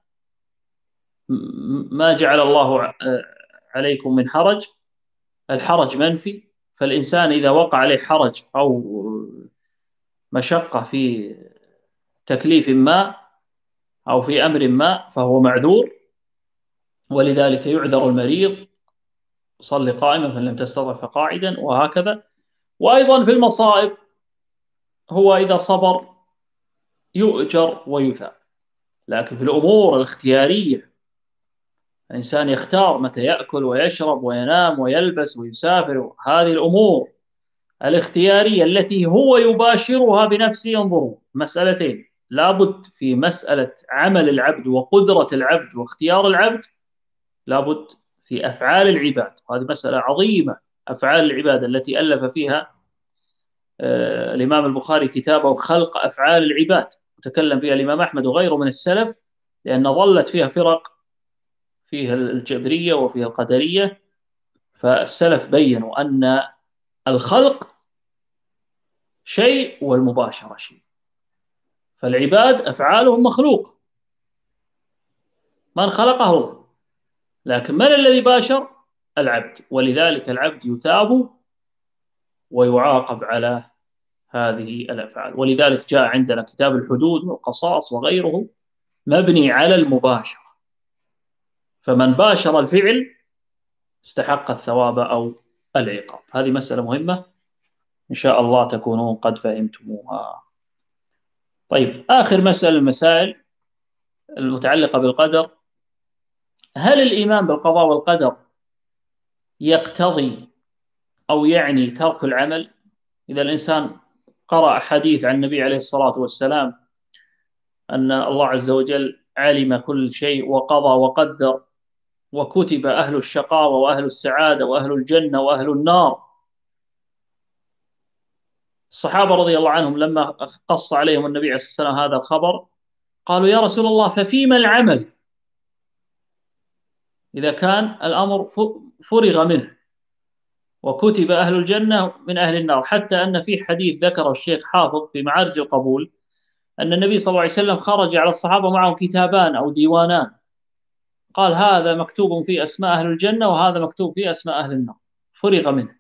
Speaker 1: ما جعل الله عليكم من حرج، الحرج منفي. فالإنسان إذا وقع عليه حرج أو مشقة في تكليف ما أو في أمر ما فهو معذور، ولذلك يعذر المريض، صل قائما فإن لم تستطع فقاعدا، وهكذا. وأيضا في المصائب هو إذا صبر يؤجر ويثاب. لكن في الأمور الاختيارية الإنسان يختار متى يأكل ويشرب وينام ويلبس ويسافر، هذه الأمور الاختيارية التي هو يباشرها بنفسه. انظروا مسألتين، لابد في مسألة عمل العبد وقدرة العبد واختيار العبد، لابد في أفعال العباد، وهذه مسألة عظيمة. أفعال العباد التي ألف فيها آه الإمام البخاري كتابه خلق أفعال العباد، وتكلم فيها الإمام أحمد وغيره من السلف، لأن ظلت فيها فرق، فيها الجبرية وفيها القدرية. فالسلف بينوا أن الخلق شيء والمباشرة شيء. فالعباد أفعالهم مخلوق، من خلقه الله، لكن من الذي باشر؟ العبد. ولذلك العبد يثاب ويعاقب على هذه الأفعال. ولذلك جاء عندنا كتاب الحدود والقصاص وغيره مبني على المباشرة، فمن باشر الفعل استحق الثواب أو العقاب. هذه مسألة مهمة إن شاء الله تكونون قد فهمتموها. طيب، آخر مسألة المسائل المتعلقة بالقدر: هل الإيمان بالقضاء والقدر يقتضي أو يعني ترك العمل؟ إذا الإنسان قرأ حديث عن النبي عليه الصلاة والسلام أن الله عز وجل علم كل شيء وقضى وقدر، وكتب أهل الشقاوة وأهل السعادة وأهل الجنة وأهل النار، الصحابة رضي الله عنهم لما قص عليهم النبي عليه الصلاة والسلام هذا الخبر قالوا: يا رسول الله، ففيما العمل إذا كان الأمر فرغ منه وكتب أهل الجنة من أهل النار؟ حتى أن في حديث ذكره الشيخ حافظ في معارج القبول أن النبي صلى الله عليه وسلم خرج على الصحابة معهم كتابان أو ديوانان، قال: هذا مكتوب فيه أسماء أهل الجنة وهذا مكتوب فيه أسماء أهل النار، فرغ منه.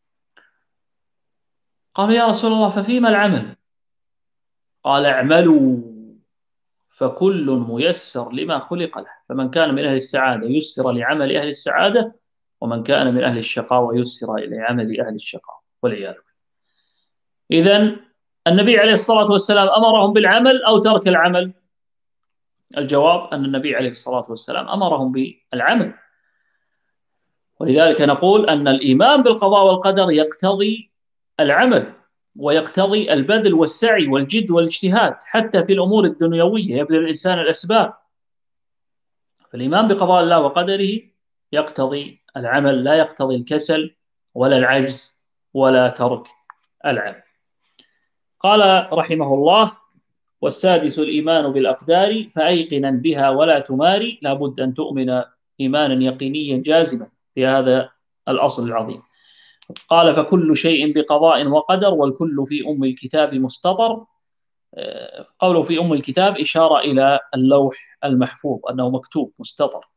Speaker 1: قالوا: يا رسول الله، ففيما العمل؟ قال: اعملوا فكل ميسر لما خلق له، فمن كان من أهل السعادة يسر لعمل أهل السعادة، ومن كان من أهل الشقاوة يسر لعمل أهل الشقاوة، والعياذ بالله. إذن النبي عليه الصلاة والسلام أمرهم بالعمل أو ترك العمل؟ الجواب أن النبي عليه الصلاة والسلام أمرهم بالعمل. ولذلك نقول أن الإيمان بالقضاء والقدر يقتضي العمل، ويقتضي البذل والسعي والجد والاجتهاد، حتى في الأمور الدنيوية يبذل الإنسان الأسباب. فالإيمان بقضاء الله وقدره يقتضي العمل، لا يقتضي الكسل ولا العجز ولا ترك العمل. قال رحمه الله: والسادس الإيمان بالأقدار، فأيقنا بها ولا تماري، لا بد أن تؤمن إيمانا يقينيا جازما في هذا الأصل العظيم. قال فكل شيء بقضاء وقدر والكل في أم الكتاب مستطر. قوله في أم الكتاب إشارة إلى اللوح المحفوظ أنه مكتوب مستطر.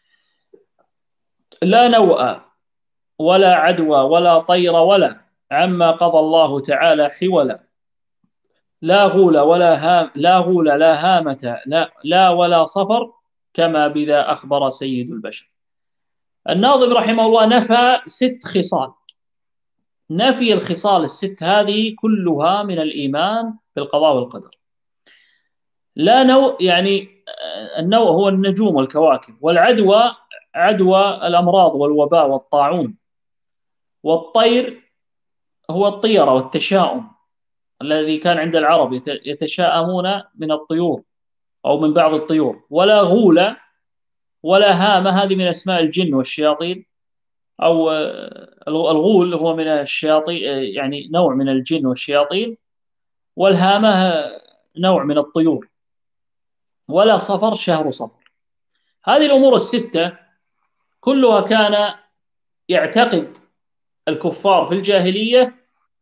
Speaker 1: لا نوء ولا عدوى ولا طير ولا عما قضى الله تعالى حولا. لا غول ولا هام لا غول لا هامة لا, لا ولا صفر كما بذا أخبر سيد البشر. الناظم رحمه الله نفى ست خصال. نفي الخصال الست هذه كلها من الإيمان بالقضاء والقدر. لا نوء يعني النوء هو النجوم والكواكب، والعدوى عدوى الأمراض والوباء والطاعون، والطير هو الطيرة والتشاؤم الذي كان عند العرب يتشاءمون من الطيور أو من بعض الطيور. ولا غولة ولا هامة هذه من أسماء الجن والشياطين، أو الغول هو من الشياطين يعني نوع من الجن والشياطين، والهامة نوع من الطيور. ولا صفر شهر صفر. هذه الأمور الستة كلها كان يعتقد الكفار في الجاهلية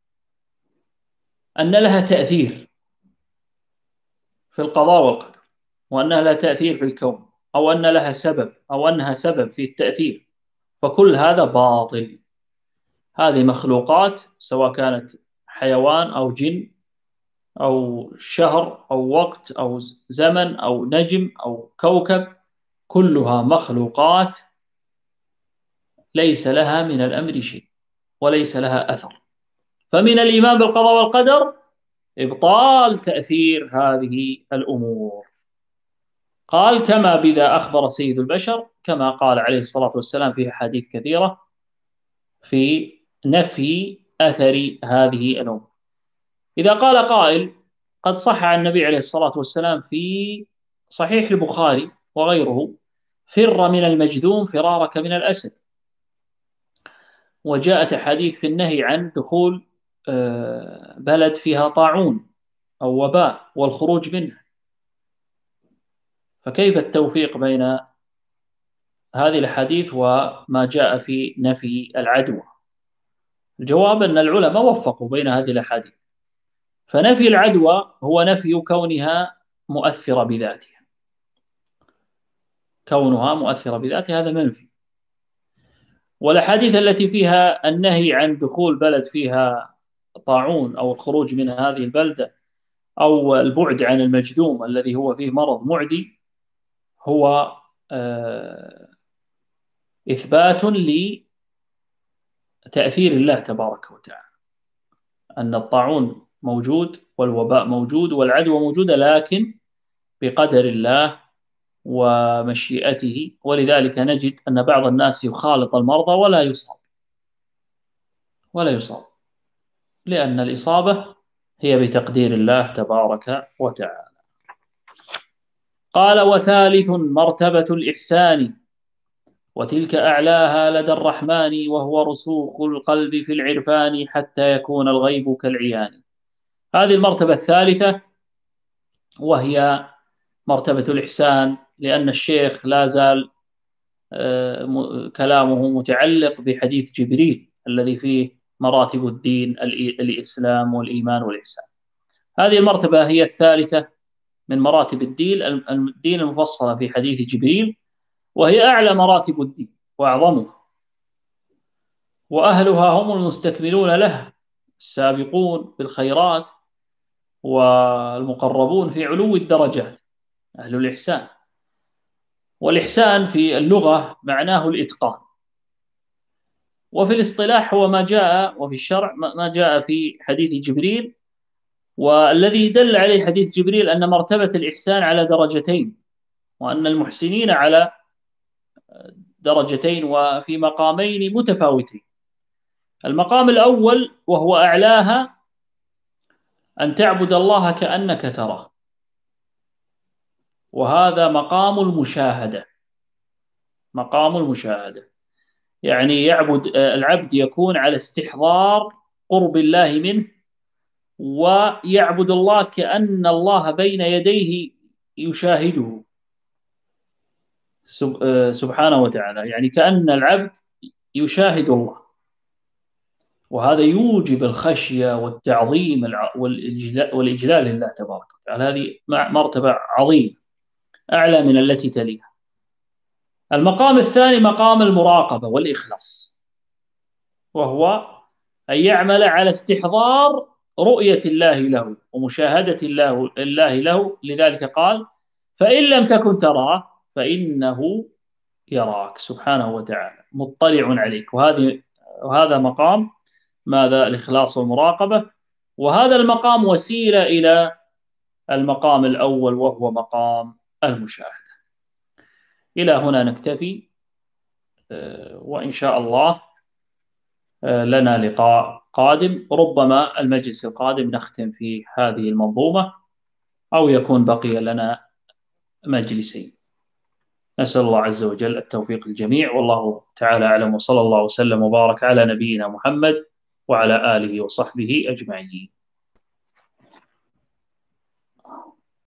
Speaker 1: أن لها تأثير في القضاء والقدر، وأنها لها تأثير في الكون، أو أن لها سبب، أو أنها سبب في التأثير. فكل هذا باطل. هذه مخلوقات سواء كانت حيوان أو جن أو شهر أو وقت أو زمن أو نجم أو كوكب، كلها مخلوقات ليس لها من الأمر شيء وليس لها أثر. فمن الإيمان بالقضاء والقدر إبطال تأثير هذه الأمور. قال كما بذا أخبر سيد البشر، كما قال عليه الصلاة والسلام في أحاديث كثيرة في نفي أثر هذه الأمور. إذا قال قائل قد صح عن النبي عليه الصلاة والسلام في صحيح البخاري وغيره: فر من المجذوم فرارك من الأسد. وجاءت أحاديث في النهي عن دخول بلد فيها طاعون أو وباء والخروج منه. فكيف التوفيق بين هذه الحديث وما جاء في نفي العدوى؟ الجواب أن العلماء وفقوا بين هذه الأحاديث. فنفي العدوى هو نفي كونها مؤثرة بذاتها، كونها مؤثرة بذاتها هذا منفي. والأحاديث التي فيها النهي عن دخول بلد فيها طاعون أو الخروج من هذه البلدة أو البعد عن المجذوم الذي هو فيه مرض معدي، هو إثبات لتأثير الله تبارك وتعالى، أن الطاعون موجود والوباء موجود والعدوى موجودة، لكن بقدر الله ومشيئته. ولذلك نجد أن بعض الناس يخالط المرضى ولا يصاب ولا يصاب لأن الإصابة هي بتقدير الله تبارك وتعالى. قال وثالث مرتبة الإحسان، وتلك أعلاها لدى الرحمن، وهو رسوخ القلب في العرفان حتى يكون الغيب كالعيان. هذه المرتبة الثالثة وهي مرتبة الإحسان، لأن الشيخ لا زال كلامه متعلق بحديث جبريل الذي فيه مراتب الدين: الإسلام والإيمان والإحسان. هذه المرتبة هي الثالثة من مراتب الدين الدين المفصلة في حديث جبريل، وهي أعلى مراتب الدين وأعظمها، وأهلها هم المستكملون لها السابقون بالخيرات والمقربون في علو الدرجات، أهل الإحسان. والإحسان في اللغة معناه الإتقان، وفي الاصطلاح هو ما جاء، وفي الشرع ما جاء في حديث جبريل. والذي دل عليه حديث جبريل أن مرتبة الإحسان على درجتين، وأن المحسنين على درجتين وفي مقامين متفاوتين. المقام الأول وهو أعلاها أن تعبد الله كأنك تراه، وهذا مقام المشاهدة. مقام المشاهدة يعني يعبد العبد يكون على استحضار قرب الله منه، ويعبد الله كأن الله بين يديه يشاهده سبحانه وتعالى، يعني كأن العبد يشاهد الله، وهذا يوجب الخشية والتعظيم والإجلال, والإجلال لله تبارك وتعالى. هذه مرتبة عظيمة أعلى من التي تليها. المقام الثاني مقام المراقبة والإخلاص، وهو أن يعمل على استحضار رؤية الله له ومشاهدة الله, الله له. لذلك قال: فإن لم تكن تراه فإنه يراك سبحانه وتعالى، مطلع عليك. وهذه وهذا مقام ماذا؟ الإخلاص والمراقبة. وهذا المقام وسيلة إلى المقام الأول وهو مقام المشاهدة. إلى هنا نكتفي، وإن شاء الله لنا لقاء قادم، ربما المجلس القادم نختم في هذه المنظومة، أو يكون بقي لنا مجلسين. نسأل الله عز وجل التوفيق للجميع، والله تعالى أعلم، وصلى الله وسلم وبارك على نبينا محمد وعلى آله وصحبه أجمعين.